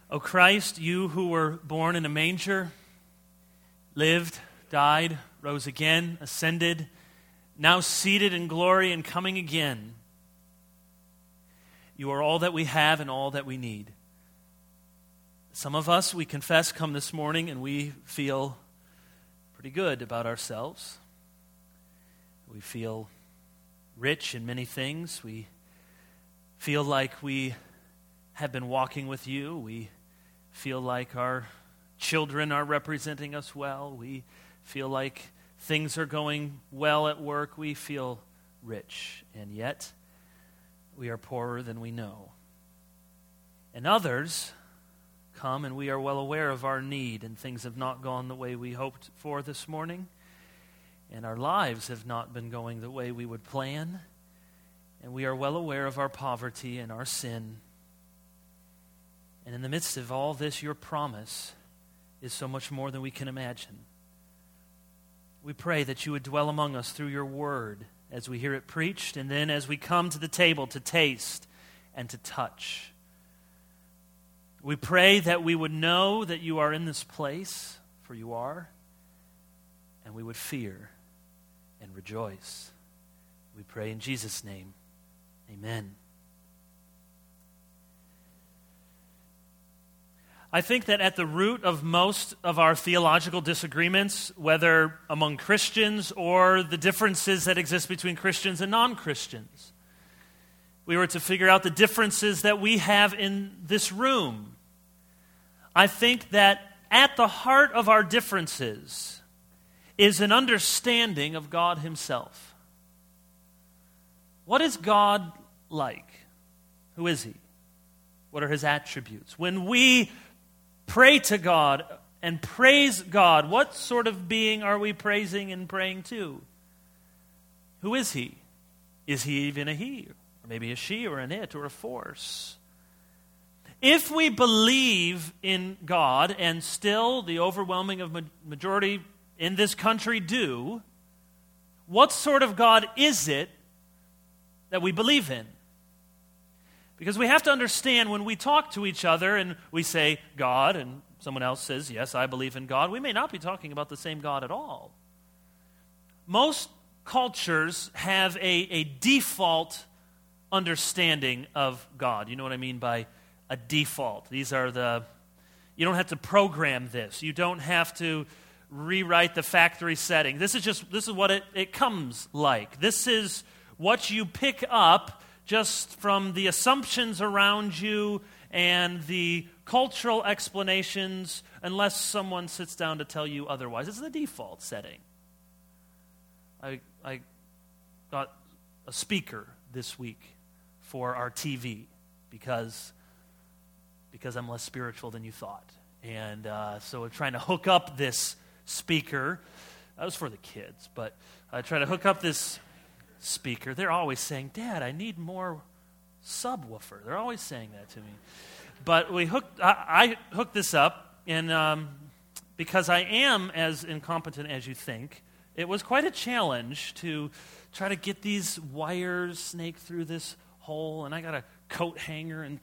O Christ, you who were born in a manger, lived, died, rose again, ascended, now seated in glory and coming again. You are all that we have and all that we need. Some of us, we confess, come this morning and we feel pretty good about ourselves. We feel rich in many things. We feel like we have been walking with you. We feel like our children are representing us well. We feel like things are going well at work. We feel rich, and yet we are poorer than we know. And others come, and we are well aware of our need, and things have not gone the way we hoped for this morning, and our lives have not been going the way we would plan, and we are well aware of our poverty and our sin. And in the midst of all this, your promise is so much more than we can imagine. We pray that you would dwell among us through your word as we hear it preached, and then as we come to the table to taste and to touch. We pray that we would know that you are in this place, for you are, and we would fear and rejoice. We pray in Jesus' name. Amen. I think that at the root of most of our theological disagreements, whether among Christians or the differences that exist between Christians and non-Christians, we were to figure out the differences that we have in this room. I think that at the heart of our differences is an understanding of God himself. What is God like? Who is he? What are his attributes? When we pray to God and praise God, what sort of being are we praising and praying to? Who is he? Is he even a he? Or maybe a she or an it or a force? If we believe in God, and still the overwhelming majority in this country do, what sort of God is it that we believe in? Because we have to understand when we talk to each other and we say God and someone else says, yes, I believe in God, we may not be talking about the same God at all. Most cultures have a default understanding of God. You know what I mean by a default? These are you don't have to program this. You don't have to rewrite the factory setting. This is what it comes like. This is what you pick up just from the assumptions around you and the cultural explanations, unless someone sits down to tell you otherwise. It's the default setting. I got a speaker this week for our TV because I'm less spiritual than you thought. And so we're trying to hook up this speaker. That was for the kids, but I try to hook up this speaker. They're always saying, Dad, I need more subwoofer. They're always saying that to me. But I hooked this up, and because I am as incompetent as you think, it was quite a challenge to try to get these wires snaked through this hole, and I got a coat hanger and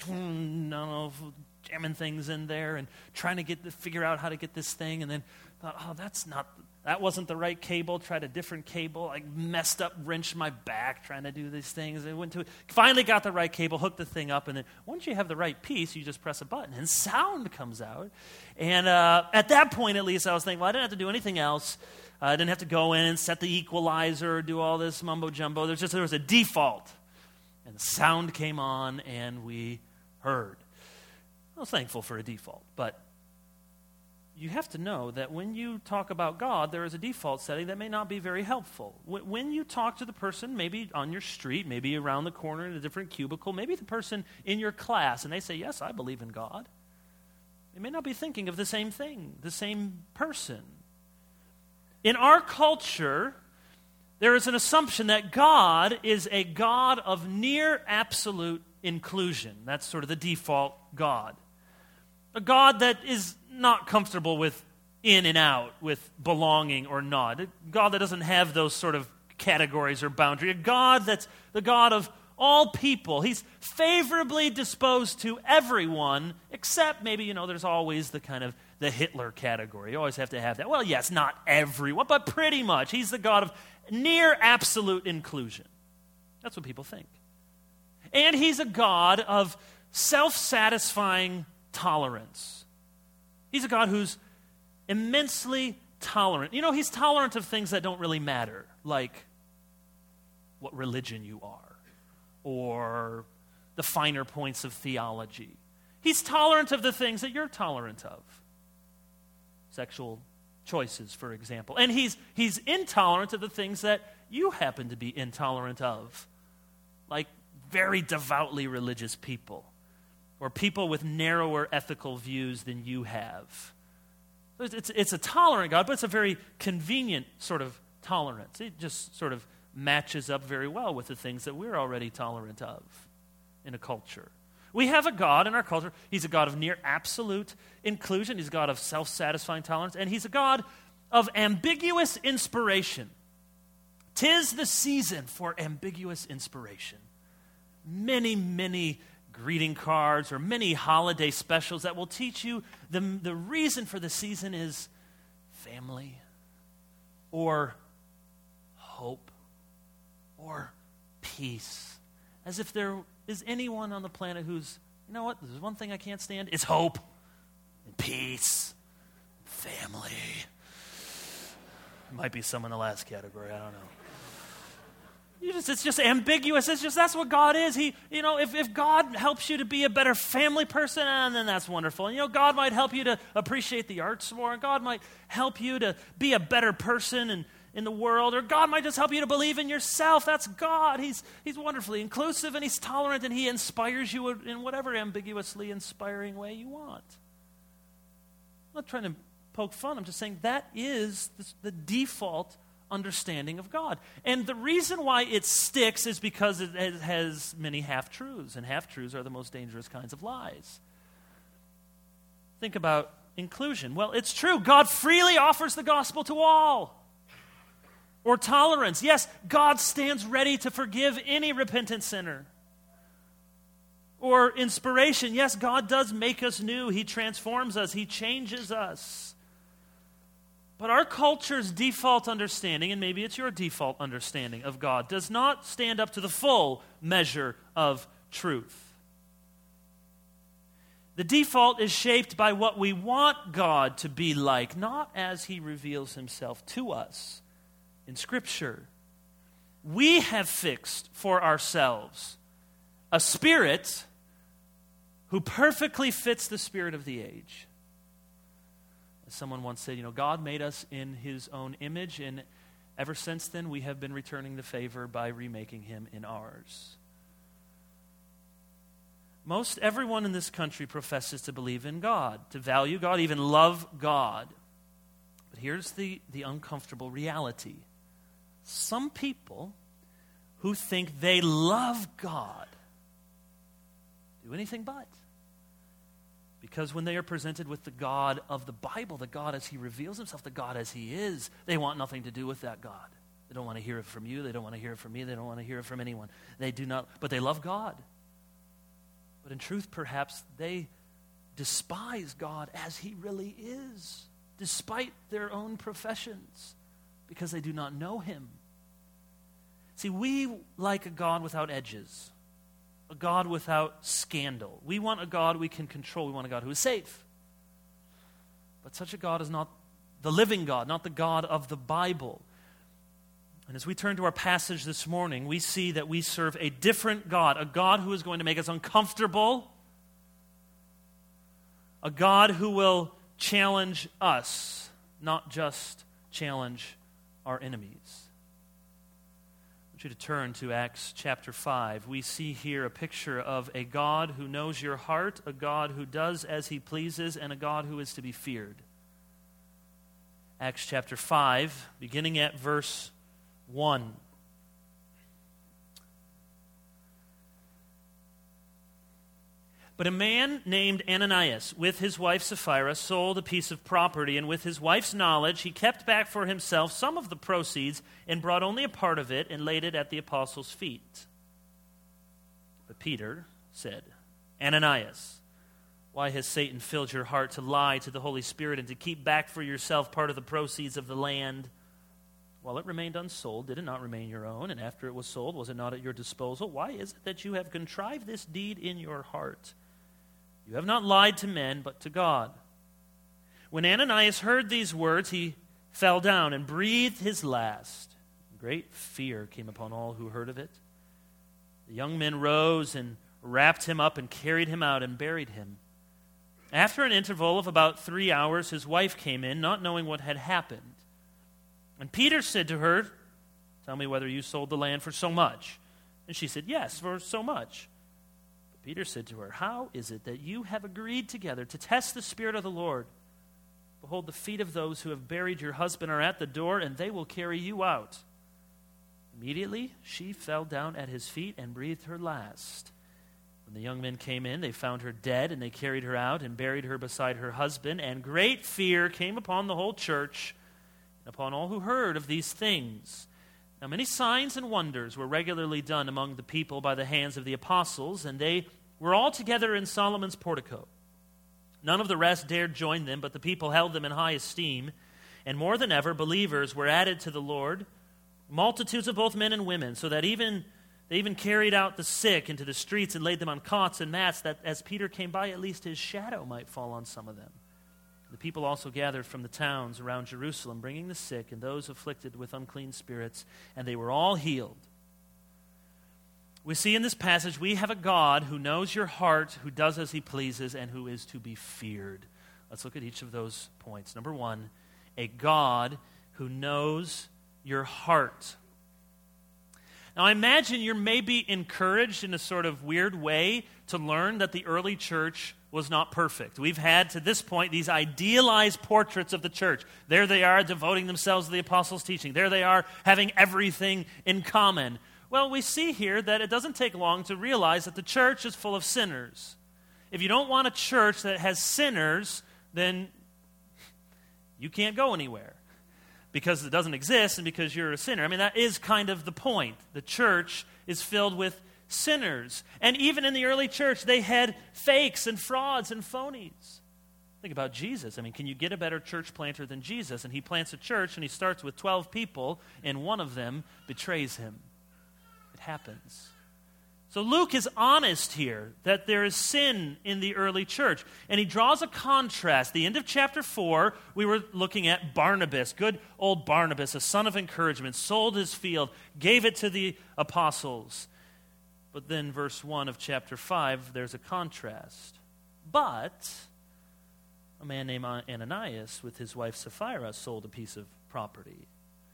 jamming things in there and trying to figure out how to get this thing, and then thought, that wasn't the right cable. Tried a different cable. I messed up, wrenched my back trying to do these things. Finally got the right cable, hooked the thing up, and then once you have the right piece, you just press a button, and sound comes out. And at that point, at least, I was thinking, well, I didn't have to do anything else. I didn't have to go in and set the equalizer, do all this mumbo-jumbo. There was a default. And the sound came on, and we heard. I was thankful for a default, but you have to know that when you talk about God, there is a default setting that may not be very helpful. When you talk to the person, maybe on your street, maybe around the corner in a different cubicle, maybe the person in your class, and they say, yes, I believe in God, they may not be thinking of the same thing, the same person. In our culture, there is an assumption that God is a God of near absolute inclusion. That's sort of the default God. A God that is not comfortable with in and out, with belonging or not. A God that doesn't have those sort of categories or boundaries. A God that's the God of all people. He's favorably disposed to everyone, except maybe, there's always the kind of the Hitler category. You always have to have that. Well, yes, not everyone, but pretty much. He's the God of near absolute inclusion. That's what people think. And he's a God of self-satisfying tolerance. He's a God who's immensely tolerant. He's tolerant of things that don't really matter, like what religion you are, or the finer points of theology. He's tolerant of the things that you're tolerant of. Sexual choices, for example. And he's intolerant of the things that you happen to be intolerant of, like very devoutly religious people, or people with narrower ethical views than you have. It's a tolerant God, but it's a very convenient sort of tolerance. It just sort of matches up very well with the things that we're already tolerant of in a culture. We have a God in our culture. He's a God of near absolute inclusion. He's a God of self-satisfying tolerance. And he's a God of ambiguous inspiration. 'Tis the season for ambiguous inspiration. Many, many greeting cards or many holiday specials that will teach you the reason for the season is family or hope or peace. As if there is anyone on the planet who's, there's one thing I can't stand. It's hope and peace, family. Might be some in the last category, I don't know. It's just ambiguous. That's what God is. If God helps you to be a better family person, then that's wonderful. And God might help you to appreciate the arts more, and God might help you to be a better person in the world, or God might just help you to believe in yourself. That's God. He's wonderfully inclusive, and he's tolerant, and he inspires you in whatever ambiguously inspiring way you want. I'm not trying to poke fun. I'm just saying that is the default understanding of God. And the reason why it sticks is because it has many half-truths, and half-truths are the most dangerous kinds of lies. Think about inclusion. Well, it's true. God freely offers the gospel to all. Or tolerance. Yes, God stands ready to forgive any repentant sinner. Or inspiration. Yes, God does make us new. He transforms us. He changes us. But our culture's default understanding, and maybe it's your default understanding of God, does not stand up to the full measure of truth. The default is shaped by what we want God to be like, not as he reveals himself to us in Scripture. We have fixed for ourselves a spirit who perfectly fits the spirit of the age. As someone once said, God made us in his own image, and ever since then we have been returning the favor by remaking him in ours. Most everyone in this country professes to believe in God, to value God, even love God. But here's the uncomfortable reality. Some people who think they love God do anything but. Because when they are presented with the God of the Bible, the God as he reveals himself, the God as he is, they want nothing to do with that God. They don't want to hear it from you. They don't want to hear it from me. They don't want to hear it from anyone. They do not, but they love God. But in truth, perhaps they despise God as he really is, despite their own professions, because they do not know him. See, we like a God without edges, a God without scandal. We want a God we can control. We want a God who is safe. But such a God is not the living God, not the God of the Bible. And as we turn to our passage this morning, we see that we serve a different God, a God who is going to make us uncomfortable, a God who will challenge us, not just challenge our enemies. I want you to turn to Acts chapter 5. We see here a picture of a God who knows your heart, a God who does as he pleases, and a God who is to be feared. Acts chapter 5, beginning at verse 1. But a man named Ananias, with his wife Sapphira, sold a piece of property, and with his wife's knowledge, he kept back for himself some of the proceeds and brought only a part of it and laid it at the apostles' feet. But Peter said, Ananias, why has Satan filled your heart to lie to the Holy Spirit and to keep back for yourself part of the proceeds of the land? While it remained unsold, did it not remain your own? And after it was sold, was it not at your disposal? Why is it that you have contrived this deed in your heart? You have not lied to men, but to God. When Ananias heard these words, he fell down and breathed his last. Great fear came upon all who heard of it. The young men rose and wrapped him up and carried him out and buried him. After an interval of about 3 hours, his wife came in, not knowing what had happened. And Peter said to her, tell me whether you sold the land for so much. And she said, yes, for so much. But Peter said to her, how is it that you have agreed together to test the Spirit of the Lord? Behold, the feet of those who have buried your husband are at the door, and they will carry you out. Immediately she fell down at his feet and breathed her last. When the young men came in, they found her dead, and they carried her out and buried her beside her husband. And great fear came upon the whole church and upon all who heard of these things. Now many signs and wonders were regularly done among the people by the hands of the apostles, and they were all together in Solomon's portico. None of the rest dared join them, but the people held them in high esteem. And more than ever, believers were added to the Lord, multitudes of both men and women, so that they even carried out the sick into the streets and laid them on cots and mats, that as Peter came by, at least his shadow might fall on some of them. The people also gathered from the towns around Jerusalem, bringing the sick and those afflicted with unclean spirits, and they were all healed. We see in this passage, we have a God who knows your heart, who does as he pleases, and who is to be feared. Let's look at each of those points. Number one, a God who knows your heart. Now, I imagine you're maybe encouraged in a sort of weird way to learn that the early church was not perfect. We've had, to this point, these idealized portraits of the church. There they are, devoting themselves to the apostles' teaching. There they are, having everything in common. Well, we see here that it doesn't take long to realize that the church is full of sinners. If you don't want a church that has sinners, then you can't go anywhere because it doesn't exist and because you're a sinner. I mean, that is kind of the point. The church is filled with sinners. And even in the early church, they had fakes and frauds and phonies. Think about Jesus. I mean, can you get a better church planter than Jesus? And he plants a church and he starts with 12 people and one of them betrays him. It happens. So Luke is honest here that there is sin in the early church. And he draws a contrast. The end of chapter 4, we were looking at Barnabas, good old Barnabas, a son of encouragement, sold his field, gave it to the apostles. But then verse 1 of chapter 5, there's a contrast. But a man named Ananias with his wife Sapphira sold a piece of property.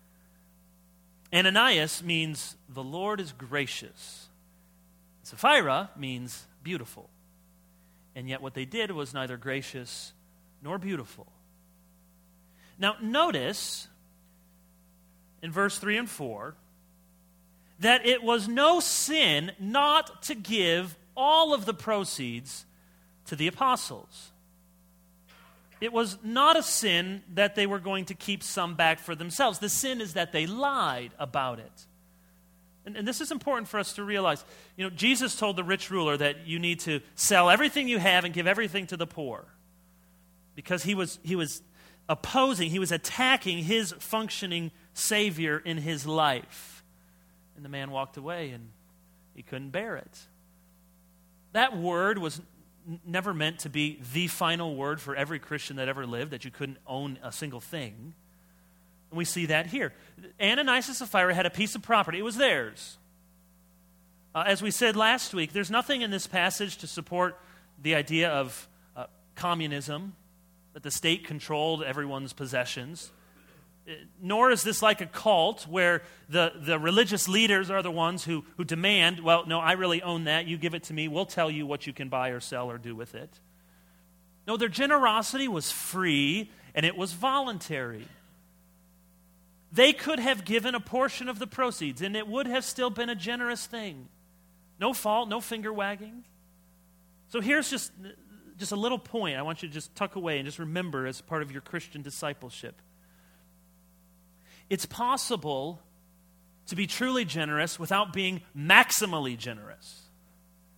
Ananias means the Lord is gracious. Sapphira means beautiful. And yet what they did was neither gracious nor beautiful. Now notice in verse 3 and 4 that it was no sin not to give all of the proceeds to the apostles. It was not a sin that they were going to keep some back for themselves. The sin is that they lied about it. And this is important for us to realize. You know, Jesus told the rich ruler that you need to sell everything you have and give everything to the poor. Because he was opposing, he was attacking his functioning Savior in his life. And the man walked away and he couldn't bear it. That word was never meant to be the final word for every Christian that ever lived, that you couldn't own a single thing. And we see that here. Ananias and Sapphira had a piece of property. It was theirs. As we said last week, there's nothing in this passage to support the idea of communism, that the state controlled everyone's possessions. Nor is this like a cult where the religious leaders are the ones who demand, well, no, I really own that. You give it to me. We'll tell you what you can buy or sell or do with it. No, their generosity was free and it was voluntary. They could have given a portion of the proceeds, and it would have still been a generous thing. No fault, no finger wagging. So here's just a little point I want you to just tuck away and just remember as part of your Christian discipleship. It's possible to be truly generous without being maximally generous.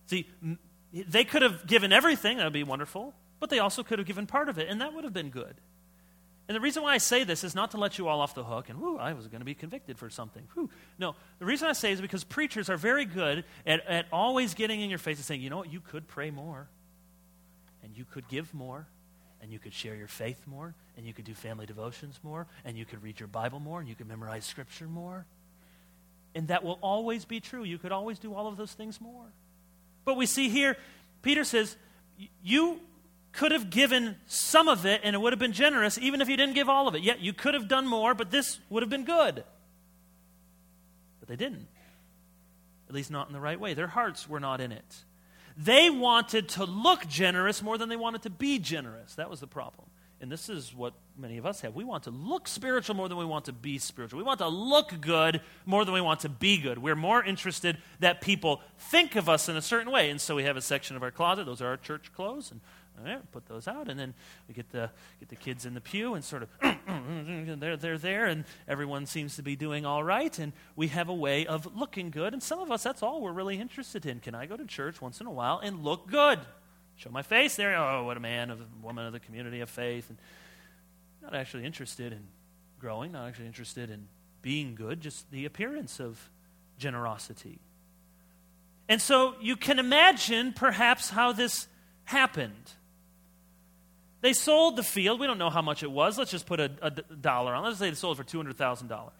See, they could have given everything, that would be wonderful, but they also could have given part of it, and that would have been good. And the reason why I say this is not to let you all off the hook and, I was going to be convicted for something. No, the reason I say is because preachers are very good at always getting in your face and saying, you know what, you could pray more, and you could give more, and you could share your faith more, and you could do family devotions more, and you could read your Bible more, and you could memorize Scripture more. And that will always be true. You could always do all of those things more. But we see here, Peter says, you could have given some of it and it would have been generous even if you didn't give all of it. Yet you could have done more, but this would have been good. But they didn't. At least not in the right way. Their hearts were not in it. They wanted to look generous more than they wanted to be generous. That was the problem. And this is what many of us have. We want to look spiritual more than we want to be spiritual. We want to look good more than we want to be good. We're more interested that people think of us in a certain way. And so we have a section of our closet. Those are our church clothes. And put those out. And then we get the kids in the pew and sort of, they're there. And everyone seems to be doing all right. And we have a way of looking good. And some of us, that's all we're really interested in. Can I go to church once in a while and look good? Show my face there. Oh, what a man, a woman of the community of faith. And not actually interested in growing, not actually interested in being good, just the appearance of generosity. And so you can imagine perhaps how this happened. They sold the field. We don't know how much it was. Let's just put a dollar on it. Let's say they sold it for $200,000.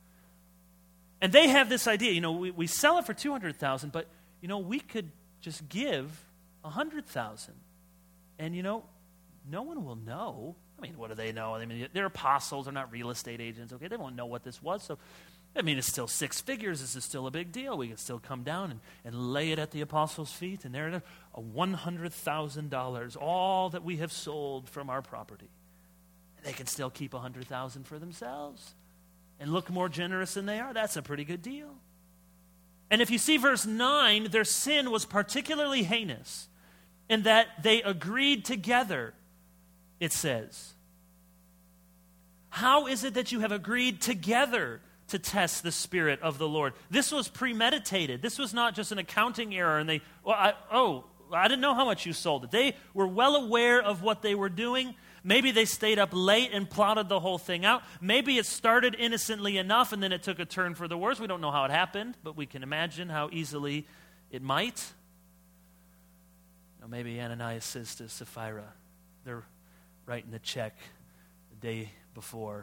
And they have this idea, we sell it for $200,000, but, we could just give $100,000. And, no one will know. I mean, what do they know? I mean, they're apostles. They're not real estate agents, okay? They won't know what this was. So, it's still 6 figures. This is still a big deal. We can still come down and lay it at the apostles' feet. And there it is, $100,000, all that we have sold from our property. And they can still keep $100,000 for themselves and look more generous than they are. That's a pretty good deal. And if you see verse 9, their sin was particularly heinous in that they agreed together, it says. How is it that you have agreed together to test the Spirit of the Lord? This was premeditated. This was not just an accounting error. And I didn't know how much you sold it. They were well aware of what they were doing. Maybe they stayed up late and plotted the whole thing out. Maybe it started innocently enough and then it took a turn for the worse. We don't know how it happened, but we can imagine how easily it might. Maybe Ananias says to Sapphira, they're writing the check the day before,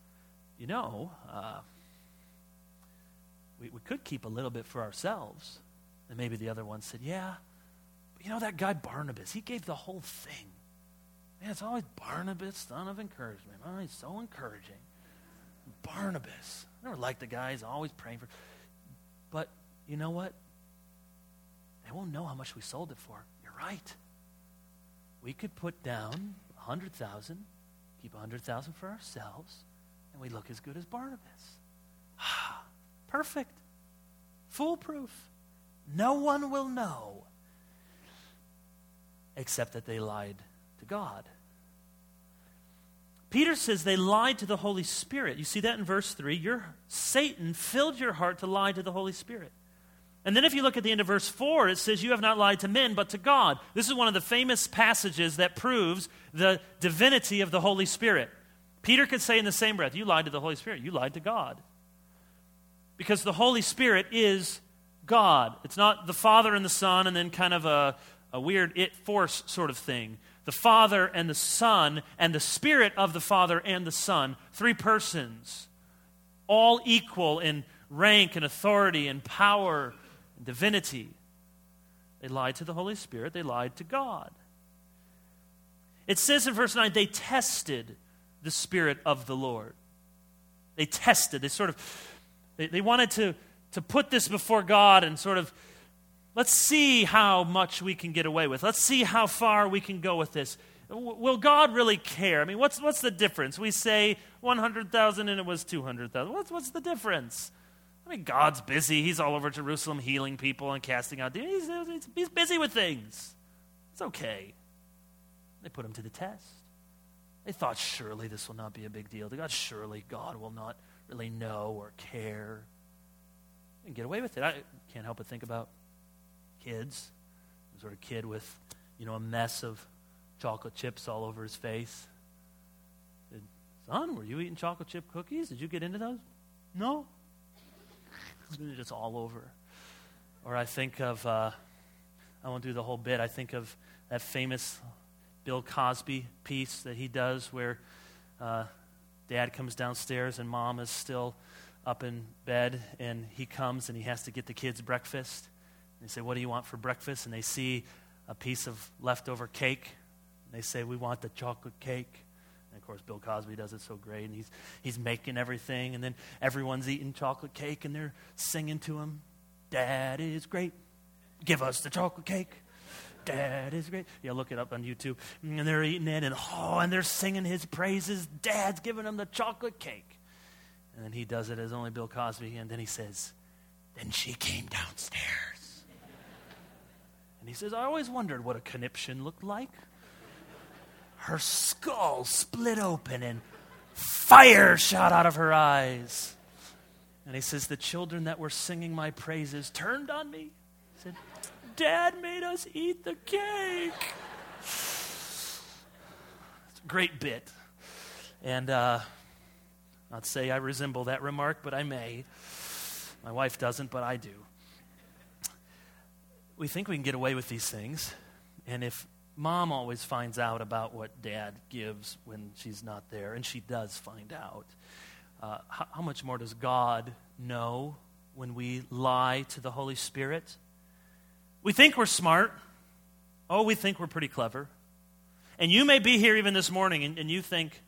we could keep a little bit for ourselves. And maybe the other one said, yeah, but that guy Barnabas, he gave the whole thing. Man, it's always Barnabas, son of encouragement. Oh, he's so encouraging. Barnabas. I never liked the guy. He's always praying for. But you know what? They won't know how much we sold it for. You're right. We could put down $100,000, keep $100,000 for ourselves, and we look as good as Barnabas. Perfect. Foolproof. No one will know except that they lied to God. Peter says they lied to the Holy Spirit. You see that in verse 3. Satan filled your heart to lie to the Holy Spirit. And then if you look at the end of verse 4, it says, you have not lied to men, but to God. This is one of the famous passages that proves the divinity of the Holy Spirit. Peter could say in the same breath, you lied to the Holy Spirit. You lied to God. Because the Holy Spirit is God. It's not the Father and the Son and then kind of a weird it-force sort of thing. The Father and the Son and the Spirit of the Father and the Son, 3 persons, all equal in rank and authority and power and divinity. They lied to the Holy Spirit. They lied to God. It says in verse 9, they tested the Spirit of the Lord. They tested. They wanted to put this before God and sort of, let's see how much we can get away with. Let's see how far we can go with this. Will God really care? I mean, what's the difference? We say 100,000 and it was 200,000. What's the difference? I mean, God's busy. He's all over Jerusalem healing people and casting out demons. He's busy with things. It's okay. They put him to the test. They thought, surely this will not be a big deal to God. Surely God will not really know or care. You can get away with it. I can't help but think about kids. or a kid with, a mess of chocolate chips all over his face. Said, son, were you eating chocolate chip cookies? Did you get into those? No. They're just all over. Or I think of, I won't do the whole bit, I think of that famous Bill Cosby piece that he does where dad comes downstairs and mom is still up in bed, and he comes and he has to get the kids breakfast. And they say, what do you want for breakfast? And they see a piece of leftover cake. And they say, we want the chocolate cake. And of course, Bill Cosby does it so great, and he's making everything, and then everyone's eating chocolate cake, and they're singing to him, Dad is great. Give us the chocolate cake. Dad is great. Yeah, look it up on YouTube. And they're eating it, and they're singing his praises. Dad's giving them the chocolate cake. And then he does it as only Bill Cosby, and then he says, then she came downstairs. And he says, I always wondered what a conniption looked like. Her skull split open and fire shot out of her eyes. And he says, the children that were singing my praises turned on me. He said, Dad made us eat the cake. It's a great bit. And not say I resemble that remark, but I may. My wife doesn't, but I do. We think we can get away with these things. And if Mom always finds out about what Dad gives when she's not there, and she does find out, how much more does God know when we lie to the Holy Spirit? We think we're smart. Oh, we think we're pretty clever. And you may be here even this morning, and you think,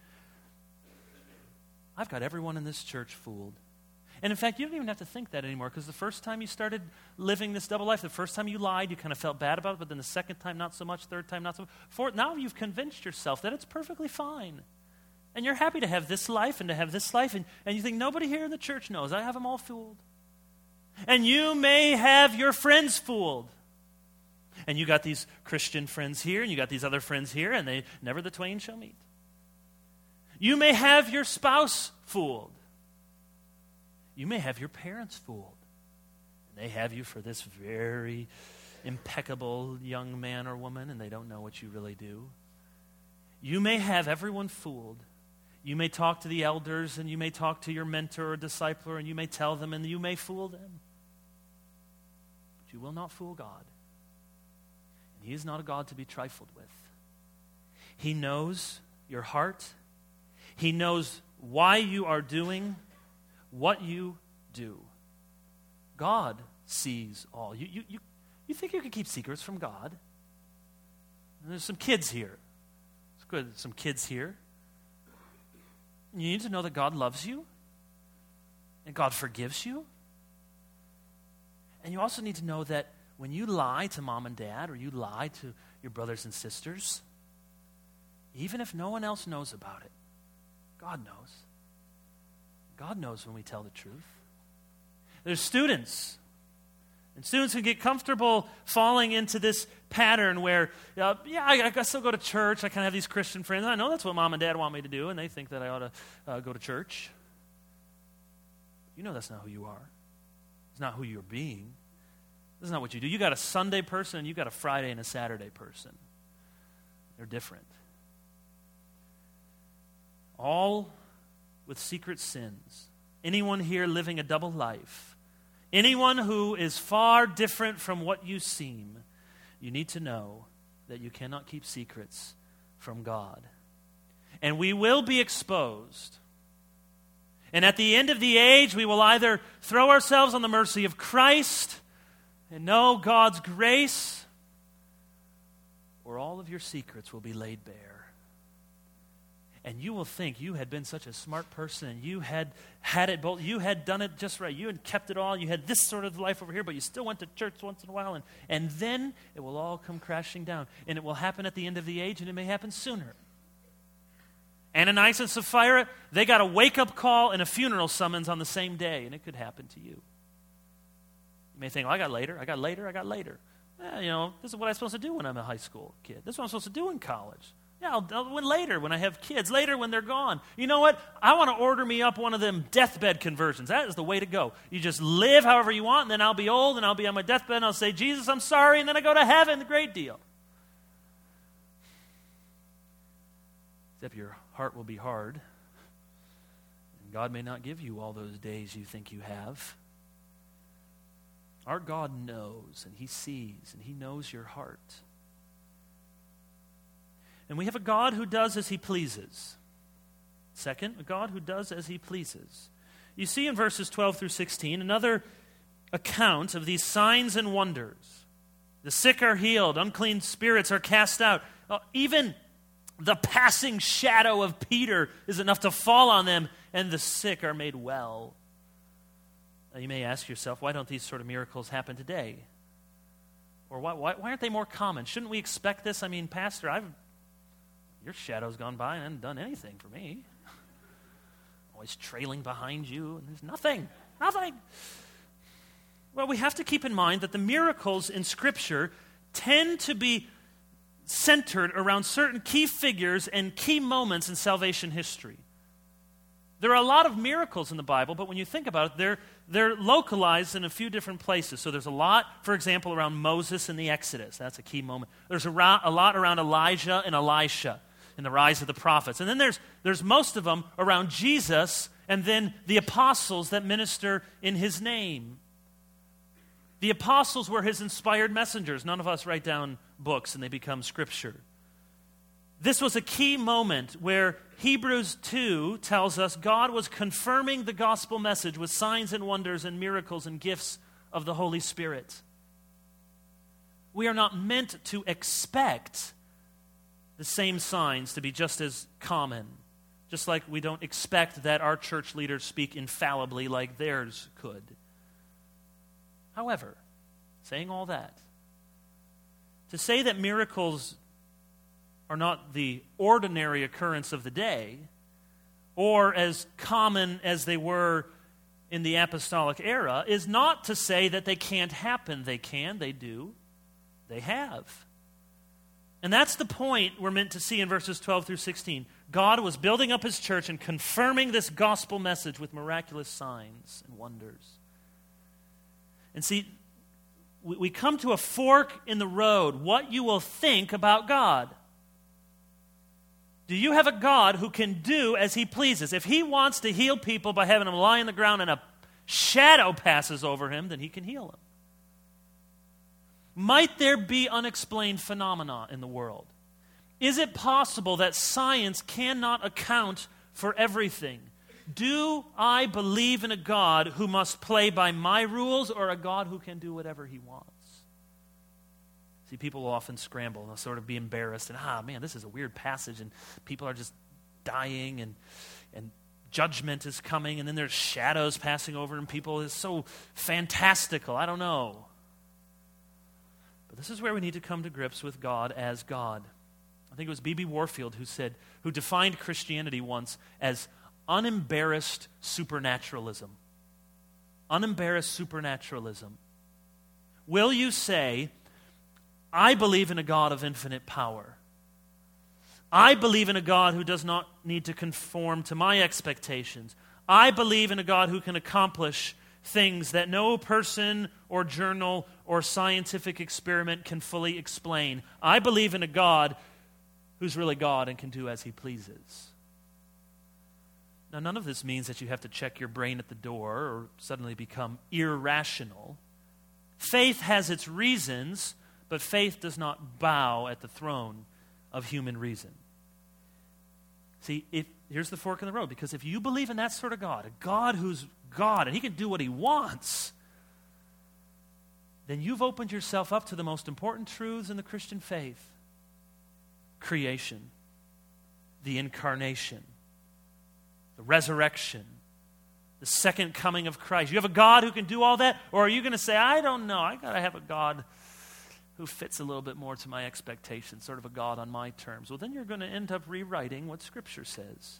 I've got everyone in this church fooled. And in fact, you don't even have to think that anymore, because the first time you started living this double life, the first time you lied, you kind of felt bad about it, but then the second time, not so much, third time, not so much. Fourth, now you've convinced yourself that it's perfectly fine. And you're happy to have this life and to have this life, and you think nobody here in the church knows. I have them all fooled. And you may have your friends fooled. And you got these Christian friends here, and you got these other friends here, and they never the twain shall meet. You may have your spouse fooled. You may have your parents fooled. And they have you for this very impeccable young man or woman, and they don't know what you really do. You may have everyone fooled. You may talk to the elders, and you may talk to your mentor or discipler, and you may tell them, and you may fool them. But you will not fool God. And He is not a God to be trifled with. He knows your heart. He knows why you are doing what you do. God sees all. You think you can keep secrets from God? And there's some kids here. It's good, some kids here. You need to know that God loves you, and God forgives you. And you also need to know that when you lie to mom and dad, or you lie to your brothers and sisters, even if no one else knows about it, God knows. God knows when we tell the truth. There's students. And students who get comfortable falling into this pattern where, I still go to church. I kind of have these Christian friends. I know that's what mom and dad want me to do, and they think that I ought to go to church. You know that's not who you are. It's not who you're being. This is not what you do. You got a Sunday person, and you got a Friday and a Saturday person. They're different. All with secret sins. Anyone here living a double life, anyone who is far different from what you seem, you need to know that you cannot keep secrets from God. And we will be exposed. And at the end of the age, we will either throw ourselves on the mercy of Christ and know God's grace, or all of your secrets will be laid bare. And you will think you had been such a smart person, and you had it both. You had done it just right. You had kept it all. You had this sort of life over here, but you still went to church once in a while. And then it will all come crashing down. And it will happen at the end of the age, and it may happen sooner. Ananias and Sapphira, they got a wake-up call and a funeral summons on the same day, and it could happen to you. You may think, I got later. This is what I'm supposed to do when I'm a high school kid. This is what I'm supposed to do in college. Yeah, later when I have kids, later when they're gone. You know what? I want to order me up one of them deathbed conversions. That is the way to go. You just live however you want, and then I'll be old, and I'll be on my deathbed, and I'll say, Jesus, I'm sorry, and then I go to heaven. The great deal. Except your heart will be hard, and God may not give you all those days you think you have. Our God knows, and He sees, and He knows your heart. And we have a God who does as He pleases. Second, a God who does as He pleases. You see in verses 12 through 16 another account of these signs and wonders. The sick are healed, unclean spirits are cast out. Even the passing shadow of Peter is enough to fall on them, and the sick are made well. Now, you may ask yourself, why don't these sort of miracles happen today? Or why aren't they more common? Shouldn't we expect this? I mean, Pastor, your shadow's gone by and hasn't done anything for me. Always trailing behind you, and there's nothing. Well, we have to keep in mind that the miracles in Scripture tend to be centered around certain key figures and key moments in salvation history. There are a lot of miracles in the Bible, but when you think about it, they're localized in a few different places. So there's a lot, for example, around Moses and the Exodus. That's a key moment. There's a lot around Elijah and Elisha and the rise of the prophets. And then there's most of them around Jesus and then the apostles that minister in His name. The apostles were His inspired messengers. None of us write down books and they become Scripture. This was a key moment where Hebrews 2 tells us God was confirming the gospel message with signs and wonders and miracles and gifts of the Holy Spirit. We are not meant to expect the same signs to be just as common, just like we don't expect that our church leaders speak infallibly like theirs could. However, saying all that, to say that miracles are not the ordinary occurrence of the day, or as common as they were in the apostolic era, is not to say that they can't happen. They can, they do, they have. And that's the point we're meant to see in verses 12 through 16. God was building up His church and confirming this gospel message with miraculous signs and wonders. And see, we come to a fork in the road, what you will think about God. Do you have a God who can do as He pleases? If He wants to heal people by having them lie on the ground and a shadow passes over him, then He can heal them. Might there be unexplained phenomena in the world? Is it possible that science cannot account for everything? Do I believe in a God who must play by my rules or a God who can do whatever He wants? See, people will often scramble and they'll sort of be embarrassed and, man, this is a weird passage and people are just dying and judgment is coming and then there's shadows passing over and people is so fantastical. I don't know. But this is where we need to come to grips with God as God. I think it was B.B. Warfield who defined Christianity once as unembarrassed supernaturalism. Unembarrassed supernaturalism. Will you say, I believe in a God of infinite power. I believe in a God who does not need to conform to my expectations. I believe in a God who can accomplish things that no person or journal or scientific experiment can fully explain. I believe in a God who's really God and can do as He pleases. Now, none of this means that you have to check your brain at the door or suddenly become irrational. Faith has its reasons, but faith does not bow at the throne of human reason. See, here's the fork in the road, because if you believe in that sort of God, a God who's God and He can do what He wants, then you've opened yourself up to the most important truths in the Christian faith. Creation, the incarnation, the resurrection, the second coming of Christ. You have a God who can do all that? Or are you going to say, I don't know, I got to have a God who fits a little bit more to my expectations, sort of a God on my terms? Well, then you're going to end up rewriting what Scripture says.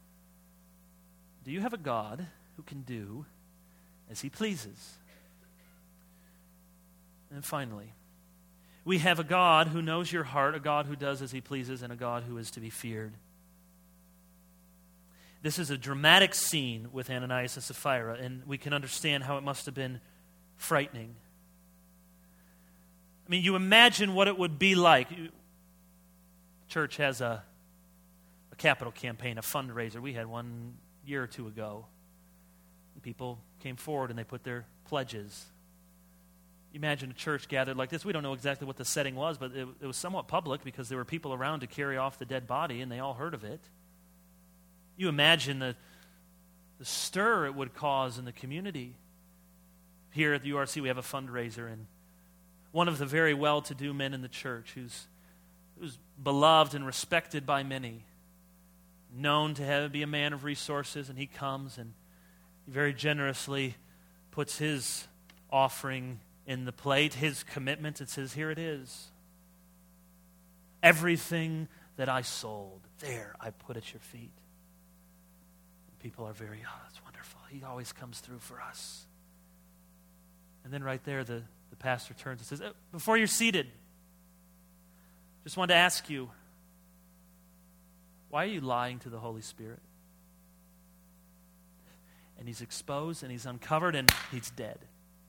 Do you have a God who can do as He pleases? And finally, We have a God who knows your heart, a God who does as he pleases, and a God who is to be feared. This is a dramatic scene with Ananias and Sapphira, and we can understand how it must have been frightening. I mean, you imagine what it would be like. Church has a capital campaign, a fundraiser. We had one year or two ago. People came forward and they put their pledges. Imagine a church gathered like this. We don't know exactly what the setting was, but it was somewhat public because there were people around to carry off the dead body, and they all heard of it. You imagine the stir it would cause in the community. Here at the URC, we have a fundraiser, and one of the very well-to-do men in the church who's beloved and respected by many, known to be a man of resources, and he comes and he very generously puts his offering in the plate, his commitment. It says, here it is. Everything that I sold, there I put at your feet. And people are very, that's wonderful. He always comes through for us. And then right there, the pastor turns and says, before you're seated, just wanted to ask you, why are you lying to the Holy Spirit? And he's exposed and he's uncovered and he's dead.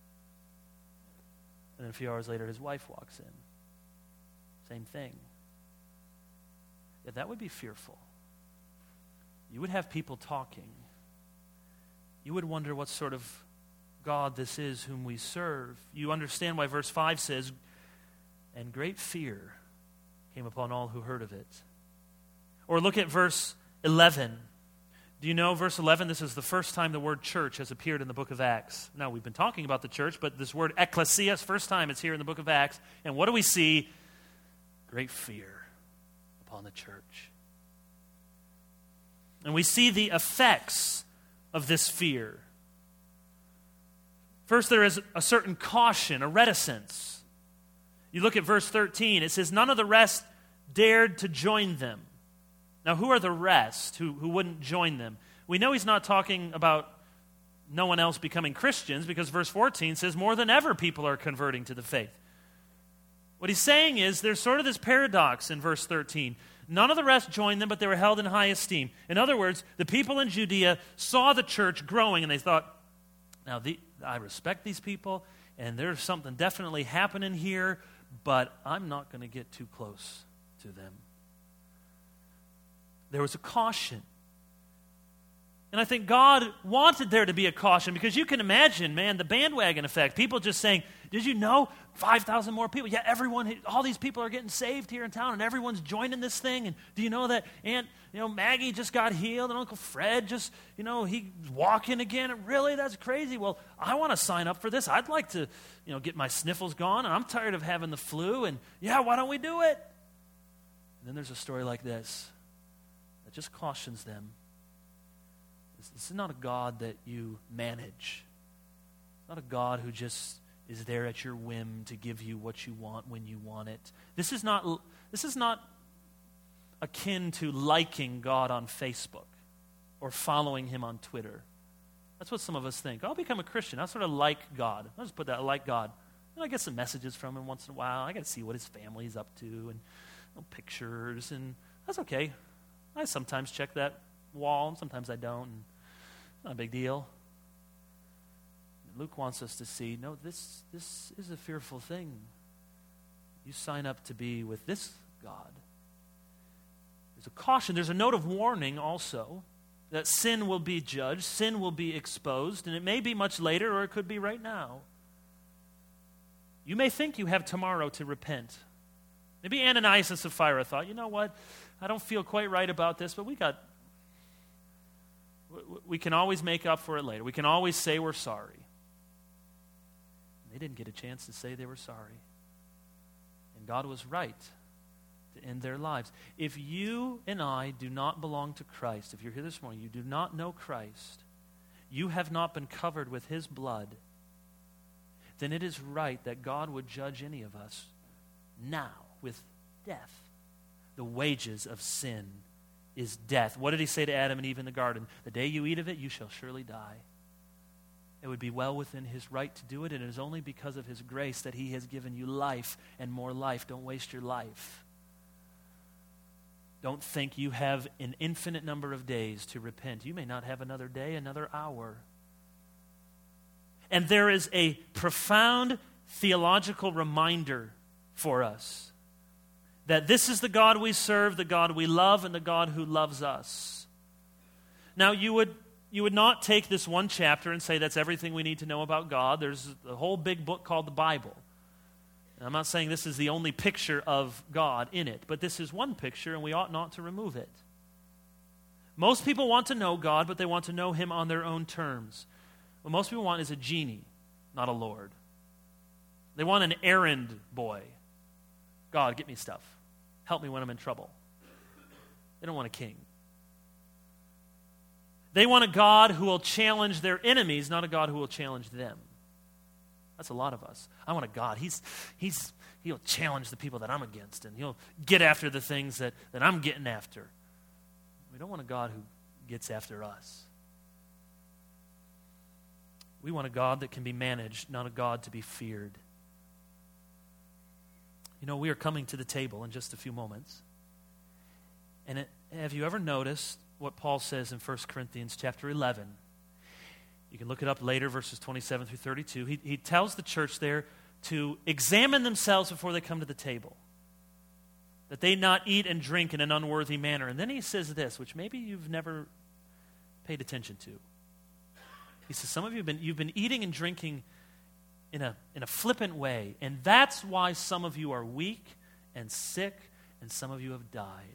And then a few hours later, his wife walks in. Same thing. Yeah, that would be fearful. You would have people talking. You would wonder what sort of God this is whom we serve. You understand why verse 5 says, and great fear came upon all who heard of it. Or look at verse 11. Do you know verse 11? This is the first time the word church has appeared in the book of Acts. Now, we've been talking about the church, but this word ecclesia is the first time it's here in the book of Acts. And what do we see? Great fear upon the church. And we see the effects of this fear. First, there is a certain caution, a reticence. You look at verse 13. It says, none of the rest dared to join them. Now, who are the rest who wouldn't join them? We know he's not talking about no one else becoming Christians because verse 14 says more than ever people are converting to the faith. What he's saying is there's sort of this paradox in verse 13. None of the rest joined them, but they were held in high esteem. In other words, the people in Judea saw the church growing and they thought, now I respect these people and there's something definitely happening here, but I'm not going to get too close to them. There was a caution. And I think God wanted there to be a caution because you can imagine, man, the bandwagon effect. People just saying, did you know 5,000 more people? Yeah, all these people are getting saved here in town and everyone's joining this thing. And do you know that Maggie just got healed and Uncle Fred just, he's walking again. And really, that's crazy. Well, I want to sign up for this. I'd like to, get my sniffles gone and I'm tired of having the flu. And yeah, why don't we do it? And then there's a story like this that just cautions them. This is not a God that you manage. Not a God who just is there at your whim to give you what you want when you want it. This is not akin to liking God on Facebook or following him on Twitter. That's what some of us think. I'll become a Christian. I'll sort of like God. I'll just put that, I like God. And I get some messages from him once in a while. I got to see what his family's up to and pictures, and that's okay. I sometimes check that wall, and sometimes I don't. And it's not a big deal. Luke wants us to see, no, this is a fearful thing. You sign up to be with this God. There's a caution. There's a note of warning also that sin will be judged, sin will be exposed, and it may be much later or it could be right now. You may think you have tomorrow to repent. Maybe Ananias and Sapphira thought, you know what, I don't feel quite right about this, but we can always make up for it later. We can always say we're sorry. And they didn't get a chance to say they were sorry. And God was right to end their lives. If you and I do not belong to Christ, if you're here this morning, you do not know Christ, you have not been covered with his blood, then it is right that God would judge any of us now with death. The wages of sin is death. What did he say to Adam and Eve in the garden? The day you eat of it, you shall surely die. it would be well within his right to do it, and it is only because of his grace that he has given you life and more life. Don't waste your life. Don't think you have an infinite number of days to repent. You may not have another day, another hour. And there is a profound theological reminder for us that this is the God we serve, the God we love, and the God who loves us. Now, you would not take this one chapter and say that's everything we need to know about God. There's a whole big book called the Bible. And I'm not saying this is the only picture of God in it, but this is one picture, and we ought not to remove it. Most people want to know God, but they want to know him on their own terms. What most people want is a genie, not a Lord. They want an errand boy. God, get me stuff. Help me when I'm in trouble. They don't want a king. They want a God who will challenge their enemies, not a God who will challenge them. That's a lot of us. I want a God. He'll challenge the people that I'm against, and he'll get after the things that I'm getting after. We don't want a God who gets after us. We want a God that can be managed, not a God to be feared. You know, we are coming to the table in just a few moments. And have you ever noticed what Paul says in 1 Corinthians chapter 11? You can look it up later, verses 27 through 32. He tells the church there to examine themselves before they come to the table, that they not eat and drink in an unworthy manner. And then he says this, which maybe you've never paid attention to. He says, some of you you've been eating and drinking in a flippant way, and that's why some of you are weak and sick, and some of you have died.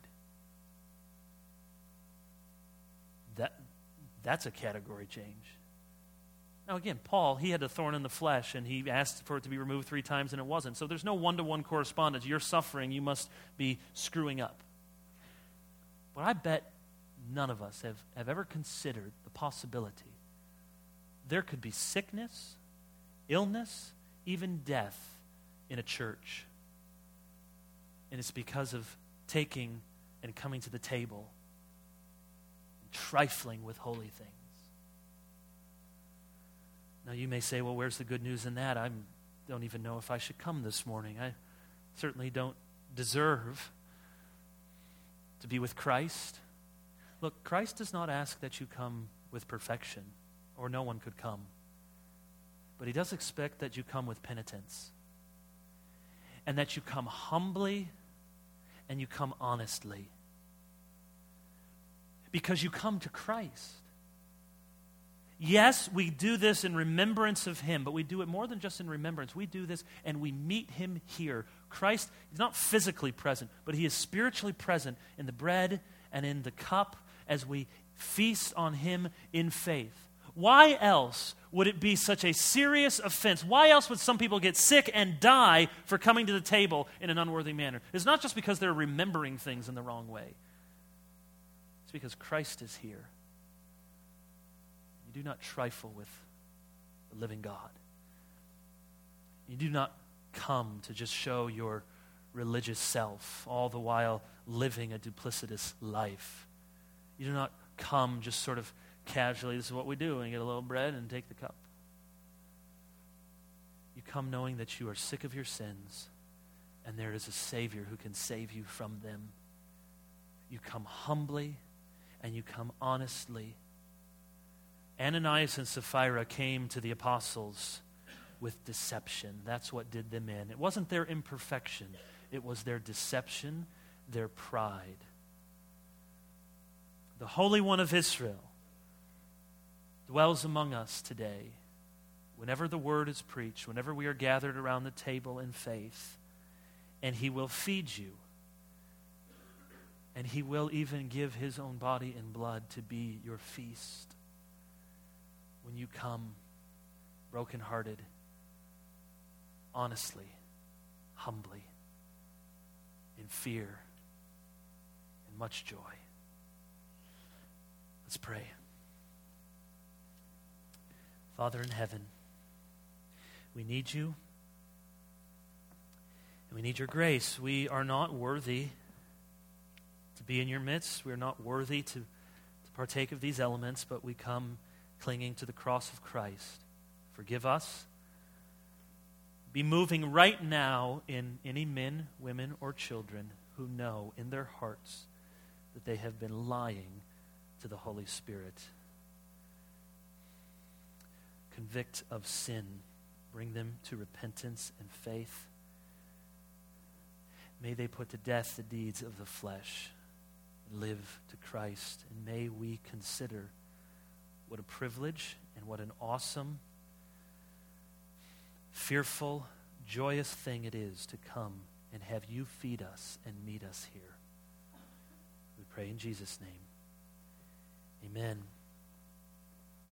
That's a category change. Now again, Paul, he had a thorn in the flesh, and he asked for it to be removed 3 times, and it wasn't. So there's no one-to-one correspondence. You're suffering, you must be screwing up. But I bet none of us have ever considered the possibility there could be sickness, illness, even death in a church. And it's because of taking and coming to the table and trifling with holy things. Now you may say, well, where's the good news in that? I don't even know if I should come this morning. I certainly don't deserve to be with Christ. Look, Christ does not ask that you come with perfection, or no one could come. But he does expect that you come with penitence, and that you come humbly and you come honestly, because you come to Christ. Yes, we do this in remembrance of him, but we do it more than just in remembrance. We do this and we meet him here. Christ is not physically present, but he is spiritually present in the bread and in the cup as we feast on him in faith. Why else would it be such a serious offense? Why else would some people get sick and die for coming to the table in an unworthy manner? It's not just because they're remembering things in the wrong way. It's because Christ is here. You do not trifle with the living God. You do not come to just show your religious self, all the while living a duplicitous life. You do not come just sort of casually, this is what we do, and get a little bread and take the cup. You come knowing that you are sick of your sins, and there is a Savior who can save you from them. You come humbly, and you come honestly. Ananias and Sapphira came to the apostles with deception. That's what did them in. It wasn't their imperfection. It was their deception, their pride. The Holy One of Israel dwells among us today. Whenever the word is preached, whenever we are gathered around the table in faith, and he will feed you, and he will even give his own body and blood to be your feast. When you come brokenhearted, honestly, humbly, in fear, and much joy. Let's pray. Father in heaven, we need you, and we need your grace. We are not worthy to be in your midst. We are not worthy to partake of these elements, but we come clinging to the cross of Christ. Forgive us. Be moving right now in any men, women, or children who know in their hearts that they have been lying to the Holy Spirit. Convict of sin. Bring them to repentance and faith. May they put to death the deeds of the flesh and live to Christ. And may we consider what a privilege and what an awesome, fearful, joyous thing it is to come and have you feed us and meet us here. We pray in Jesus' name. Amen.